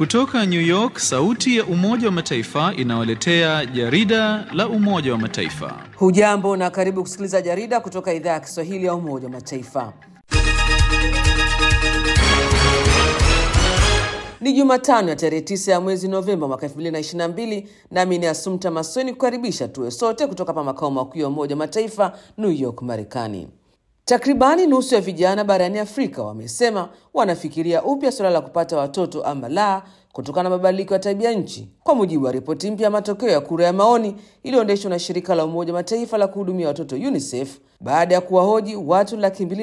Kutoka New York, sauti ya Umoja wa Mataifa inawaletea jarida la Umoja wa Mataifa. Hujambo na karibu kusikiliza jarida kutoka idhaa ya Kiswahili ya Umoja wa Mataifa. Ni Jumatano ya tarehe 9 ya mwezi Novemba mwaka 2022, nami ni Asumta Masoni kukaribisha tuwe sote kutoka hapa makao makuu ya Umoja wa Mataifa, New York, Marekani. Takribani nusu ya vijana barani Afrika wamesema wanafikiria upya suala la kupata watoto ama la kutokana na mabadiliko ya tabia nchi, kwa mujibu wa ripoti mpya ya matokeo ya kura ya maoni iliyoendeshwa na shirika la Umoja wa Mataifa la kuhudumia watoto UNICEF baada ya kuwahoji watu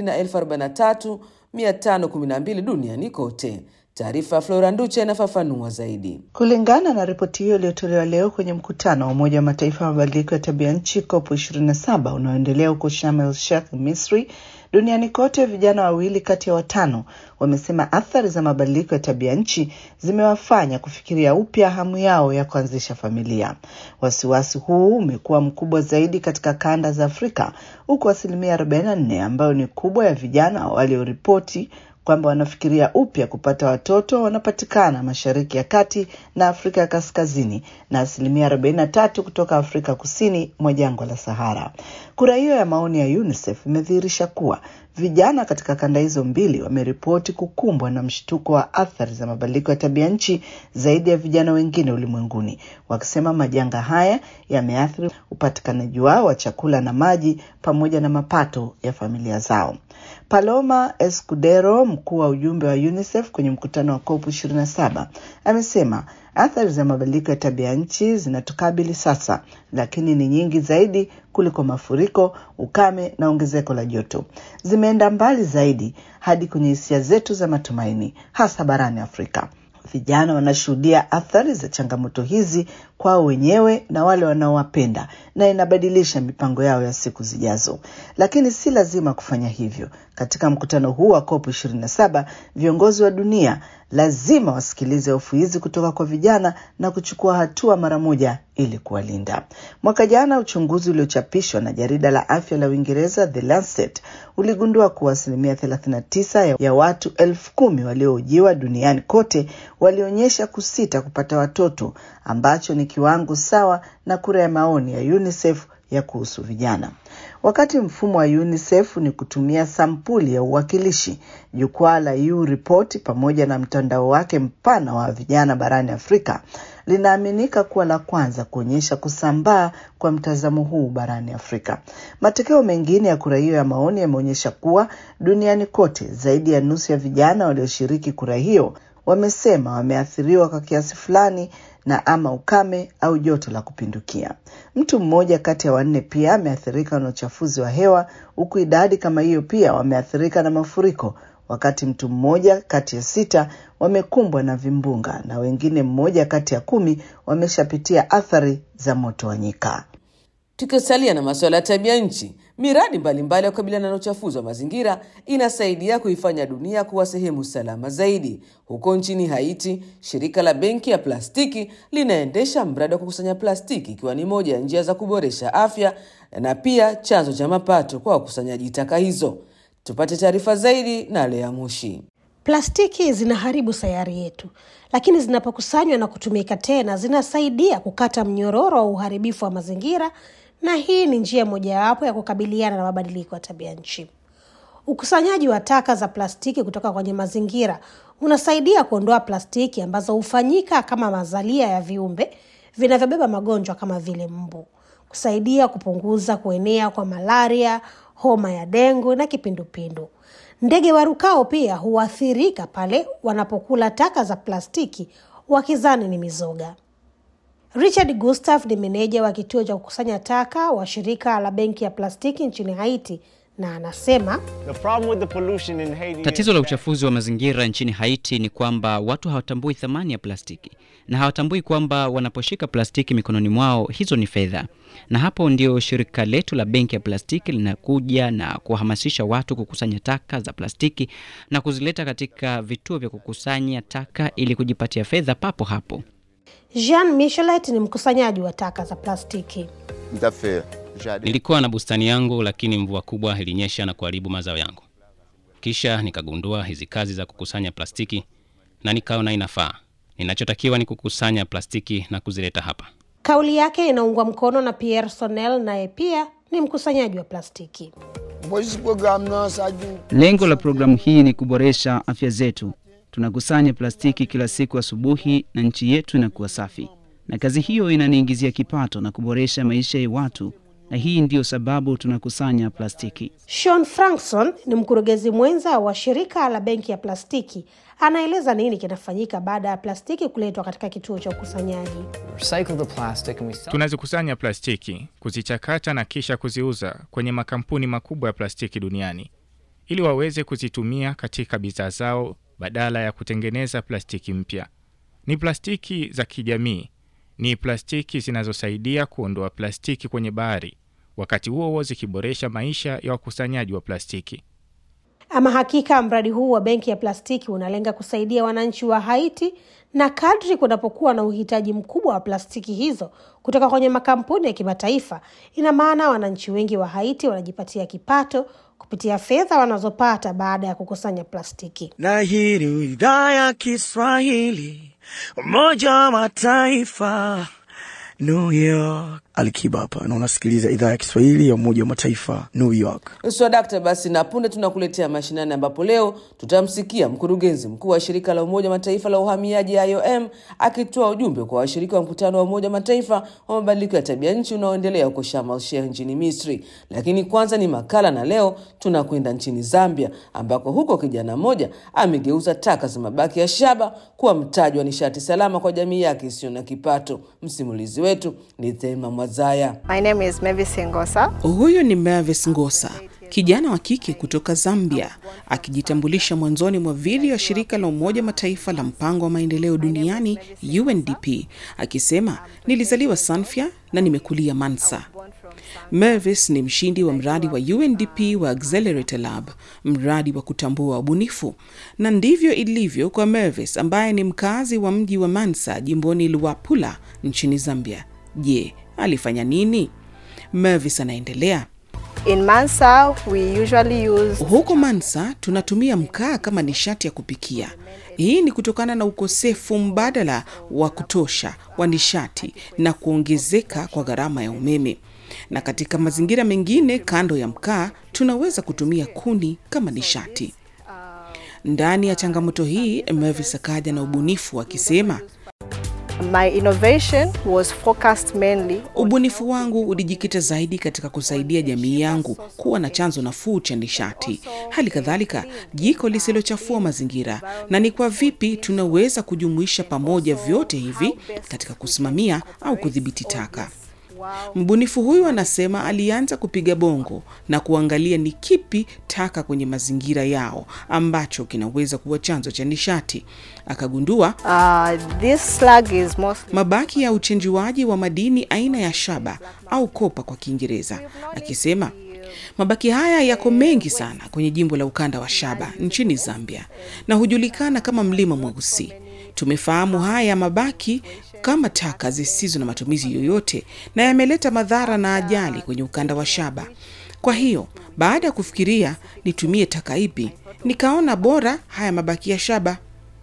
243,512 duniani kote. Taarifa ya Flora Nducha inafafanua zaidi. Kulingana na ripoti hiyo iliyotolewa leo kwenye mkutano wa Umoja wa Mataifa wa mabadiliko ya tabia nchi COP27 unaoendelea huko Sharm el-Sheikh, Misri, duniani kote vijana 2 kati ya 5 wamesema athari za mabadiliko ya tabia nchi zimewafanya kufikiria upya hamu yao ya kuanzisha familia. Wasiwasi huu umekuwa mkubwa zaidi katika kanda za Afrika, huko 44% ambayo ni kubwa ya vijana walioripoti kwamba wanafikiria upya kupata watoto wanapatikana Mashariki ya Kati na Afrika ya Kaskazini, na 43% kutoka Afrika Kusini mwa jangwa la Sahara. Kura hiyo ya maoni ya UNICEF imedhihirisha kuwa vijana katika kanda hizo mbili wameripoti kukumbwa na mshtuko wa athari za mabadiliko ya tabia nchi zaidi ya vijana wengine ulimwenguni, wakisema majanga haya yameathiri upatikanaji wao wa chakula na maji pamoja na mapato ya familia zao. Paloma Escudero, mkuu wa ujumbe wa UNICEF kwenye mkutano wa COP27, amesema athari za mabadiliko ya tabia nchi zinatukabili sasa, lakini ni nyingi zaidi kuliko mafuriko, ukame na ongezeko la joto. Zimeenda mbali zaidi hadi kwenye hisia zetu za matumaini, hasa barani Afrika. Vijana wanashuhudia athari za changamoto hizi kwao wenyewe na wale wanaowapenda, na inabadilisha mipango yao ya siku zijazo. Lakini si lazima kufanya hivyo. Katika mkutano huu wa COP27, viongozi wa dunia lazima wasikilize hofu hizi kutoka kwa vijana na kuchukua hatua mara moja ili kuwalinda. Mwaka jana uchunguzi uliochapishwa na jarida la afya la Uingereza The Lancet uligundua kuwa 39% ya watu 10,000 waliohojiwa duniani kote walionyesha kusita kupata watoto, ambacho ni kiwango sawa na kura ya maoni ya UNICEF ya kuhusu vijana. Wakati mfumo wa UNICEF ni kutumia sampuli ya uwakilishi, jukwaa la U-Report pamoja na mtandao wake mpana wa vijana barani Afrika linaaminika kuwa la kwanza kuonyesha kusambaa kwa mtazamo huu barani Afrika. Matokeo mengine ya kura hiyo ya maoni yameonyesha kuwa duniani kote zaidi ya nusu ya vijana walioshiriki kura hiyo wamesema wameathiriwa kwa kiasi fulani na ama ukame au joto la kupindukia. Mtu mmoja kati ya 4 pia ameathirika na uchafuzi wa hewa, huku idadi kama hiyo pia wameathirika na mafuriko, wakati mtu mmoja kati ya 6 wamekumbwa na vimbunga na wengine 1 kati ya 10 wameshapitia athari za moto wa nyika. Tukisalia na masuala ya tabia nchi, miradi mbalimbali ya kukabiliana na uchafuzi wa mazingira inasaidia kuifanya dunia kuwa sehemu salama zaidi. Huko nchini Haiti, shirika la benki ya plastiki linaendesha mradi wa kukusanya plastiki, ikiwa ni moja ya njia za kuboresha afya na pia chanzo cha mapato kwa wakusanyaji taka hizo. Tupate taarifa zaidi na Lea Mushi. Plastiki zinaharibu sayari yetu, lakini zinapokusanywa na kutumika tena zinasaidia kukata mnyororo wa uharibifu wa mazingira, na hii ni njia mojawapo ya kukabiliana na mabadiliko ya tabia nchi. Ukusanyaji wa taka za plastiki kutoka kwenye mazingira unasaidia kuondoa plastiki ambazo hufanyika kama mazalia ya viumbe vinavyobeba magonjwa kama vile mbu, kusaidia kupunguza kuenea kwa malaria, homa ya dengue na kipindupindu. Ndege warukao pia huathirika pale wanapokula taka za plastiki wakizani ni mizoga. Richard Gustav ni meneja wa kituo cha kukusanya taka wa shirika la benki ya plastiki nchini Haiti, na anasema tatizo la uchafuzi wa mazingira nchini Haiti ni kwamba watu hawatambui thamani ya plastiki, na hawatambui kwamba wanaposhika plastiki mikononi mwao hizo ni fedha. Na hapo ndio shirika letu la benki ya plastiki linakuja na kuhamasisha watu kukusanya taka za plastiki na kuzileta katika vituo vya kukusanya taka ili kujipatia fedha papo hapo. Jean Michelet ni mkusanyaji wa taka za plastiki. Nilikuwa na bustani yangu, lakini mvua kubwa ilinyesha na kuharibu mazao yangu. Kisha nikagundua hizi kazi za kukusanya plastiki na nikaona inafaa. Ninachotakiwa ni kukusanya plastiki na kuzileta hapa. Kauli yake inaungwa mkono na Pierre Sonel, naye pia ni mkusanyaji wa plastiki. Lengo la programu hii ni kuboresha afya zetu. Tunakusanya plastiki kila siku asubuhi na nchi yetu inakuwa safi. Na kazi hiyo inaniingizia kipato na kuboresha maisha ya watu, na hii ndio sababu tunakusanya plastiki. Sean Frankson ni mkurugenzi mwenza wa shirika la benki ya plastiki. Anaeleza nini kinafanyika baada ya plastiki kuletwa katika kituo cha ukusanyaji. Tunazikusanya plastiki, kuzichakata na kisha kuziuza kwenye makampuni makubwa ya plastiki duniani ili waweze kuzitumia katika bidhaa zao badala ya kutengeneza plastiki mpya. Ni plastiki za kijamii, ni plastiki zinazosaidia kuondoa plastiki kwenye bahari, wakati huo zikiboresha maisha ya wakusanyaji wa plastiki. Ama hakika mradi huu wa benki ya plastiki unalenga kusaidia wananchi wa Haiti, na kadri kunapokuwa na uhitaji mkubwa wa plastiki hizo kutoka kwenye makampuni ya kimataifa, ina maana wananchi wengi wa Haiti wanajipatia kipato kupitia fedha wanazopata baada ya kukusanya plastiki. Na hii ni idhaa ya Kiswahili, Umoja wa Mataifa, New York. Alikiba hapa na unasikiliza idhaa ya Kiswahili ya Umoja wa Mataifa, New York. Dakta, basi na punde tunakuletea mashinani, ambapo leo tutamsikia mkurugenzi mkuu wa shirika la Umoja wa Mataifa la uhamiaji IOM akitoa ujumbe kwa washirika wa mkutano wa Umoja wa Mataifa wa mabadiliko ya tabia nchi unaoendelea huko Sharm el-Sheikh nchini Misri. Lakini kwanza ni makala, na leo tunakwenda nchini Zambia, ambako huko kijana mmoja amegeuza taka za mabaki ya shaba kuwa mtaji wa nishati salama kwa jamii yake isiyo na kipato. Msimulizi wetu ni Thema Mwazaya. My name is Mavis Ngosa. Huyu ni Mavis Ngosa, kijana wa kike kutoka Zambia, akijitambulisha mwanzoni mwa video ya shirika la Umoja Mataifa la mpango wa maendeleo duniani UNDP, akisema nilizaliwa Sanfia na nimekulia Mansa. Mavis ni mshindi wa mradi wa UNDP wa Accelerator Lab, mradi wa kutambua ubunifu. Na ndivyo ilivyo kwa Mavis, ambaye ni mkazi wa mji wa Mansa, jimboni Luapula nchini Zambia. Je, alifanya nini? Mavis anaendelea. In Mansa, we usually use... Huko Mansa, tunatumia mkaa kama nishati ya kupikia. Hii ni kutokana na ukosefu mbadala wa kutosha wa nishati na kuongezeka kwa gharama ya umeme. Na katika mazingira mengine kando ya mkaa, tunaweza kutumia kuni kama nishati. Ndani ya changamoto hii, Mavis akaja na ubunifu akisema, My innovation was focused mainly. Ubunifu wangu ulijikita zaidi katika kusaidia jamii yangu kuwa na chanzo nafuu cha nishati. Hali kadhalika, jiko lisilochafua mazingira, na ni kwa vipi tunaweza kujumuisha pamoja vyote hivi katika kusimamia au kudhibiti taka. Mbunifu huyu anasema alianza kupiga bongo na kuangalia ni kipi taka kwenye mazingira yao ambacho kinaweza kuwa chanzo cha nishati. Akagundua this slag is mabaki ya uchenjuaji wa madini aina ya shaba au kopa kwa Kiingereza, akisema mabaki haya yako mengi sana kwenye jimbo la ukanda wa Shaba nchini Zambia na hujulikana kama mlima mweusi. Tumefahamu haya mabaki kama taka zisizo na matumizi yoyote na yameleta madhara na ajali kwenye ukanda wa Shaba. Kwa hiyo, baada ya kufikiria nitumie taka ipi, nikaona bora haya mabaki ya shaba.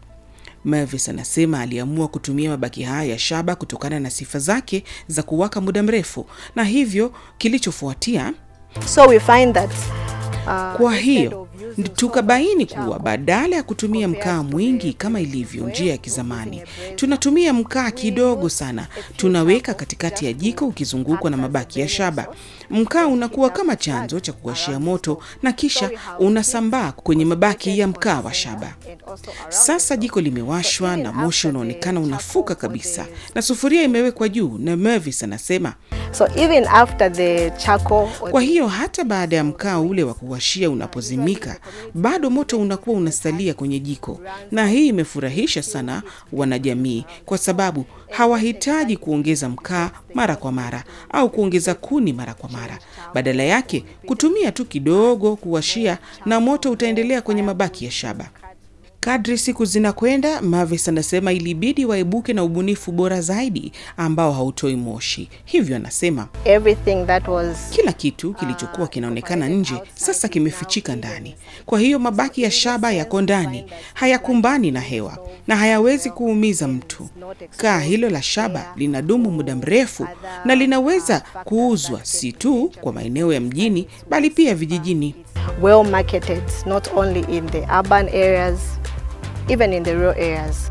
Mavis anasema aliamua kutumia mabaki haya ya shaba kutokana na sifa zake za kuwaka muda mrefu, na hivyo kilichofuatia, so we find that kwa hiyo tukabaini kuwa badala ya kutumia mkaa mwingi kama ilivyo njia ya kizamani, tunatumia mkaa kidogo sana. Tunaweka katikati ya jiko ukizungukwa na mabaki ya shaba. Mkaa unakuwa kama chanzo cha kuwashia moto na kisha unasambaa kwenye mabaki ya mkaa wa shaba. Sasa jiko limewashwa na moshi unaonekana unafuka kabisa na sufuria imewekwa juu, na Mavis anasema, so even after the charcoal, kwa hiyo hata baada ya mkaa ule wa kuwashia unapozimika, bado moto unakuwa unasalia kwenye jiko. Na hii imefurahisha sana wanajamii kwa sababu hawahitaji kuongeza mkaa mara kwa mara au kuongeza kuni mara kwa mara. Badala yake kutumia tu kidogo kuwashia na moto utaendelea kwenye mabaki ya shaba. Kadri siku zinakwenda, Mavis anasema ilibidi waibuke na ubunifu bora zaidi ambao hautoi moshi. Hivyo anasema kila kitu kilichokuwa kinaonekana nje sasa kimefichika ndani. Kwa hiyo mabaki ya shaba yako ndani, hayakumbani na hewa na hayawezi kuumiza mtu. Kaa hilo la shaba linadumu muda mrefu na linaweza kuuzwa si tu kwa maeneo ya mjini bali pia vijijini. Well marketed, not only in the urban areas, even in the rural areas.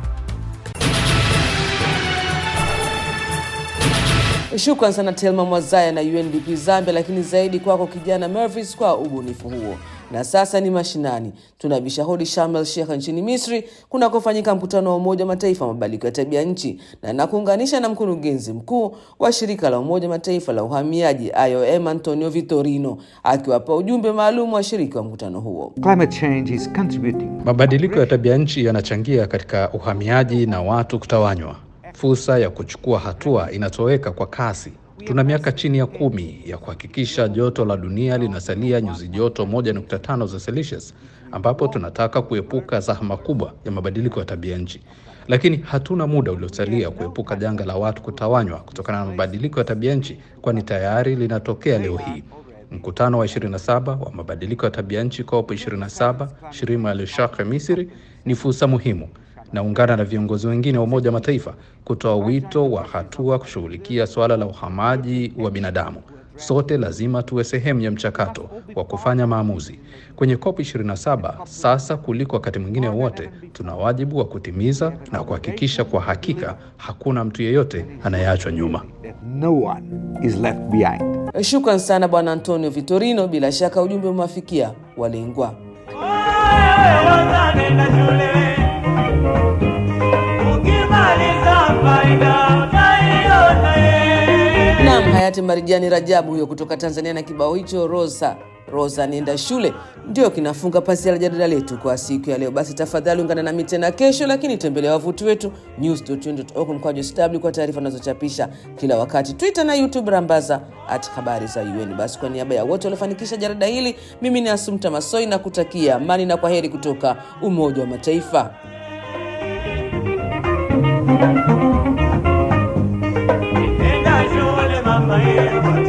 Shukran sana Telma Mwazaya na UNDP Zambia, lakini zaidi kwako kijana Mervis kwa ubunifu huo. Na sasa ni mashinani. Tunabisha hodi Sharm el-Sheikh nchini Misri kunakofanyika mkutano wa Umoja wa Mataifa mabadiliko ya tabia nchi na kuunganisha na mkurugenzi mkuu wa shirika la Umoja wa Mataifa la uhamiaji IOM Antonio Vitorino akiwapa ujumbe maalum wa shirika wa mkutano huo. Climate change is contributing. Mabadiliko ya tabia nchi yanachangia katika uhamiaji na watu kutawanywa. Fursa ya kuchukua hatua inatoweka kwa kasi. Tuna miaka chini ya 10 ya kuhakikisha joto la dunia linasalia nyuzi joto 1.5 za Celsius, ambapo tunataka kuepuka zahama kubwa ya mabadiliko ya tabia nchi. Lakini hatuna muda uliosalia kuepuka janga la watu kutawanywa kutokana na mabadiliko ya tabia nchi, kwani tayari linatokea leo hii. Mkutano wa 27 wa mabadiliko ya tabia nchi COP27 Sharm el-Sheikh Misri ni fursa muhimu. Naungana na viongozi wengine wa Umoja wa Mataifa kutoa wito wa hatua kushughulikia swala la uhamaji wa binadamu. Sote lazima tuwe sehemu ya mchakato wa kufanya maamuzi. Kwenye COP27 sasa kuliko wakati mwingine wote tuna wajibu wa kutimiza na kuhakikisha kwa hakika hakuna mtu yeyote anayeachwa nyuma. No one is left behind. Shukran sana Bwana Antonio Vitorino, bila shaka ujumbe umewafikia walengwa. Naam, hayati Marijani Rajabu huyo kutoka Tanzania na kibao hicho Rosa nenda shule ndio kinafunga pasi la jarida letu kwa siku ya leo. Basi tafadhali ungana nami tena kesho, lakini tembelea wavuti wetu news.un.org kwa taarifa tunazochapisha kila wakati. Twitter na YouTube rambaza @habari za UN. Basi kwa niaba ya wote waliofanikisha jarida hili, mimi ni Asumta Masoi na kutakia amani na kwaheri kutoka Umoja wa Mataifa. Nenda shule mama yetu.